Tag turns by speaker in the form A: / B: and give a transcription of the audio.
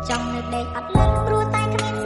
A: ចង់នៅដេកអត់លឹងព្រោះតែគ្មាន